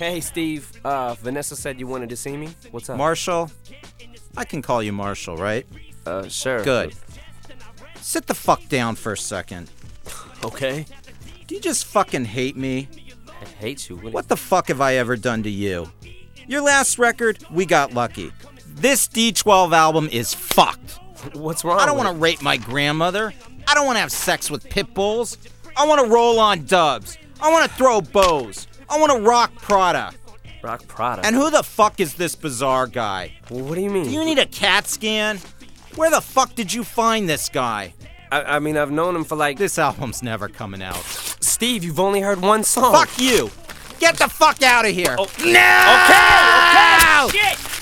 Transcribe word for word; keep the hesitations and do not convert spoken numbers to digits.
Hey, Steve. Uh, Vanessa said you wanted to see me. What's up? Marshall? I can call you Marshall, right? Uh, sure. Good. Sit the fuck down for a second. Okay. Do you just fucking hate me? I hate you. What, What the fuck have I ever done to you? Your last record, we got lucky. This D twelve album is fucked. What's wrong? I don't with want to rape my grandmother. I don't want to have sex with pit bulls. I want to roll on dubs. I want to throw bows. I want to rock Prada. it? Rock Prada. And who the fuck is this bizarre guy? Well, what do you mean? Do you need a CAT scan? Where the fuck did you find this guy? I, I mean, I've known him for like. This album's never coming out. Steve, you've only heard one song. Fuck you! Get the fuck out of here! Oh. No! Okay, okay! Shit!